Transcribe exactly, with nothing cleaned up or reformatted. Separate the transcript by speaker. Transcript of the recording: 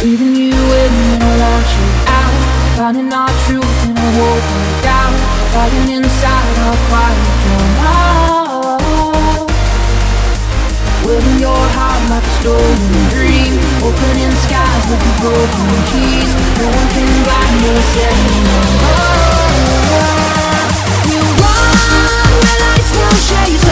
Speaker 1: Leaving you in when I want you out. Finding our truth in a world of doubt. Fighting inside our quiet drama. Wearing your heart like a stolen dream. Opening skies with the broken keys. No one can blind us anymore. You run where lights will chase.